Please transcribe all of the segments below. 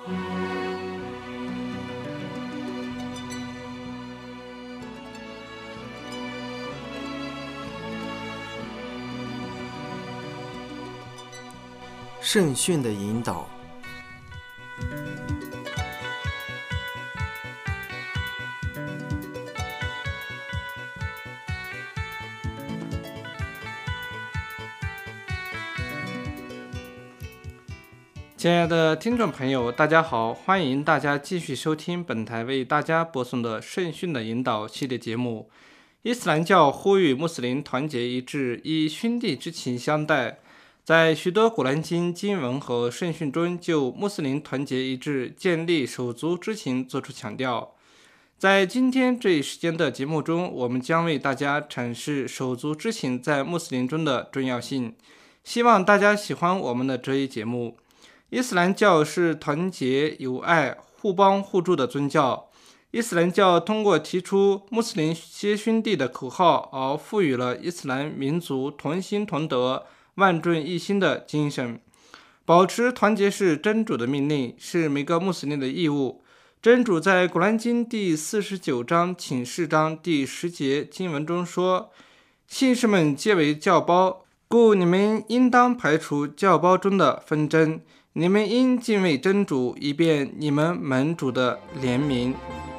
圣训的引导。 亲爱的听众朋友，大家好，欢迎大家继续收听本台为大家播送的圣训的引导系列节目。伊斯兰教呼吁穆斯林团结一致，以兄弟之情相待。在许多古兰经经文和圣训中，就穆斯林团结一致、建立手足之情作出强调。在今天这一时间的节目中，我们将为大家阐释手足之情在穆斯林中的重要性。希望大家喜欢我们的这一节目。伊斯兰教是团结、友爱、互帮互助的宗教。伊斯兰教通过提出穆斯林皆兄弟的口号，而赋予了伊斯兰民族同心同德、万众一心的精神。保持团结是真主的命令，是每个穆斯林的义务。真主在古兰经第49章请示章第10节经文中说：信士们皆为教胞，故你们应当排除教胞中的纷争，你们应敬畏真主，以便你们蒙主的怜悯。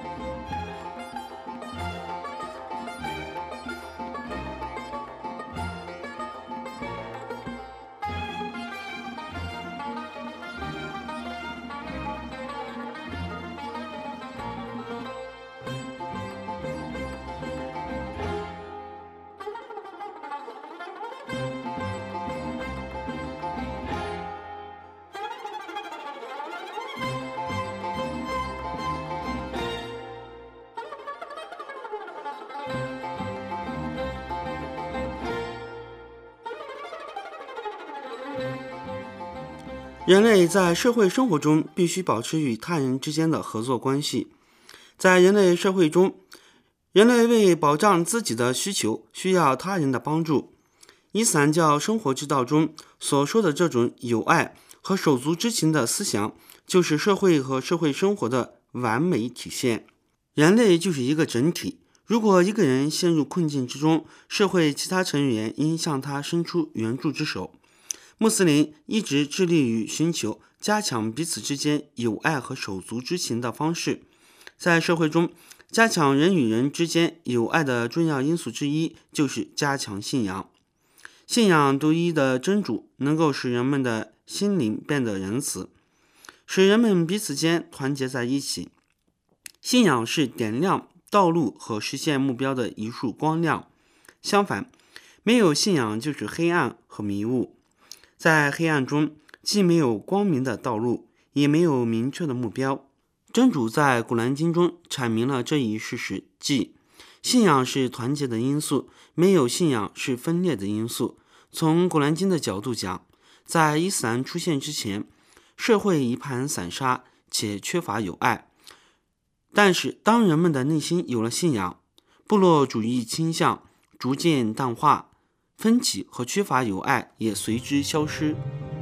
人类在社会生活中必须保持与他人之间的合作关系。在人类社会中，人类为保障自己的需求，需要他人的帮助。伊斯兰教生活之道中所说的这种友爱和手足之情的思想，就是社会和社会生活的完美体现。人类就是一个整体，如果一个人陷入困境之中，社会其他成员应向他伸出援助之手。穆斯林一直致力于寻求加强彼此之间友爱和手足之情的方式。在社会中，加强人与人之间友爱的重要因素之一就是加强信仰。信仰独一的真主能够使人们的心灵变得仁慈，使人们彼此间团结在一起。信仰是点亮道路和实现目标的一束光亮。相反，没有信仰就是黑暗和迷雾。在黑暗中，既没有光明的道路，也没有明确的目标。真主在古兰经中阐明了这一事实，即信仰是团结的因素，没有信仰是分裂的因素。从古兰经的角度讲，在伊斯兰出现之前，社会一盘散沙，且缺乏友爱。但是当人们的内心有了信仰，部落主义倾向逐渐淡化，分歧和缺乏友爱也随之消失。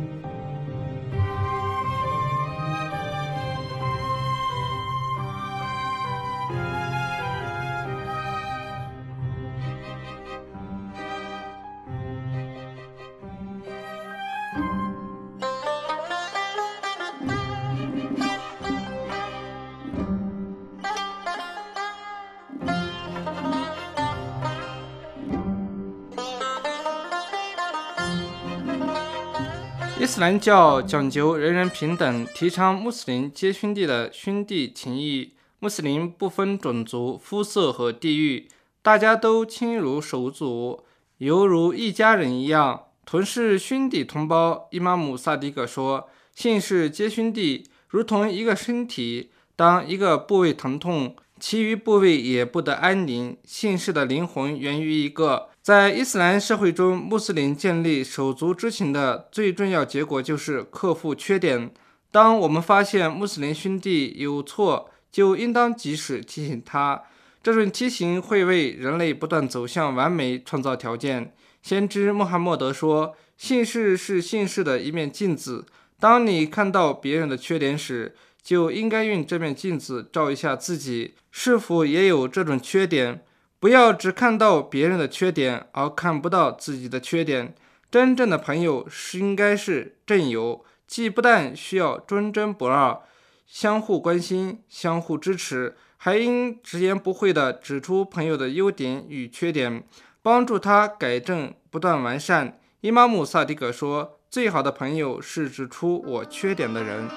伊斯兰教讲究人人平等，提倡穆斯林皆兄弟的兄弟情谊。穆斯林不分种族、肤色和地域，大家都亲如手足，犹如一家人一样，同是兄弟同胞。伊玛目萨迪格说，信士皆兄弟，如同一个身体，当一个部位疼痛，其余部位也不得安宁。信士的灵魂源于一个。在伊斯兰社会中，穆斯林建立手足之情的最重要结果就是克服缺点。当我们发现穆斯林兄弟有错，就应当及时提醒他。这种提醒会为人类不断走向完美创造条件。先知穆罕默德说，信士是信士的一面镜子。当你看到别人的缺点时， 就应该用这面镜子照一下自己，是否也有这种缺点。不要只看到别人的缺点，而看不到自己的缺点。真正的朋友应该是正友，既不但需要忠贞不二，相互关心，相互支持，还应直言不讳地指出朋友的优点与缺点，帮助他改正，不断完善。伊玛目萨迪格说，最好的朋友是指出我缺点的人。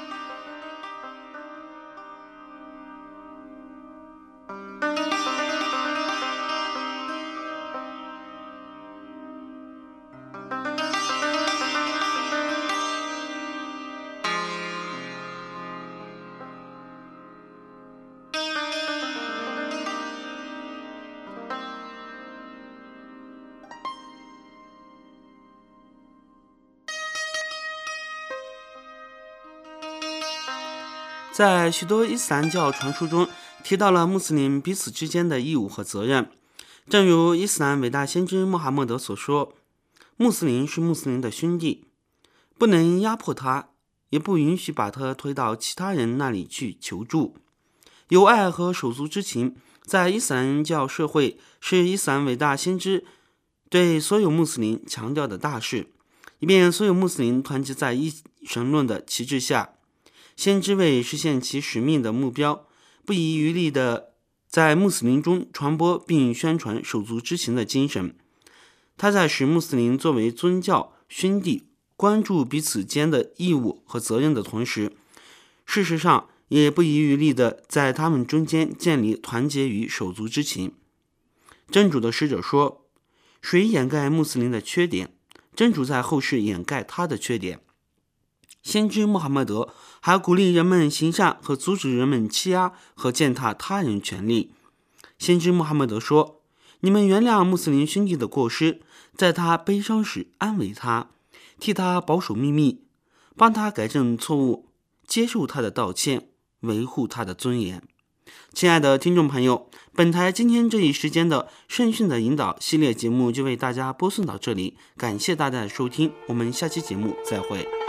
在许多伊斯兰教传说中提到了穆斯林彼此之间的义务和责任。正如伊斯兰伟大先知穆罕默德所说，穆斯林是穆斯林的兄弟，不能压迫他，也不允许把他推到其他人那里去求助。友爱和手足之情在伊斯兰教社会是伊斯兰伟大先知对所有穆斯林强调的大事，以便所有穆斯林团结在一神论的旗帜下。先知为实现其使命的目标，不遗余力地在穆斯林中传播并宣传手足之情的精神。他在使穆斯林作为宗教兄弟关注彼此间的义务和责任的同时，事实上也不遗余力地在他们中间建立团结与手足之情。真主的使者说，谁掩盖穆斯林的缺点，真主在后世掩盖他的缺点。先知穆罕默德还鼓励人们行善和阻止人们欺压和践踏他人权利。先知穆罕默德说，你们原谅穆斯林兄弟的过失，在他悲伤时安慰他，替他保守秘密，帮他改正错误，接受他的道歉，维护他的尊严。亲爱的听众朋友，本台今天这一时间的圣训的引导系列节目就为大家播送到这里，感谢大家的收听，我们下期节目再会。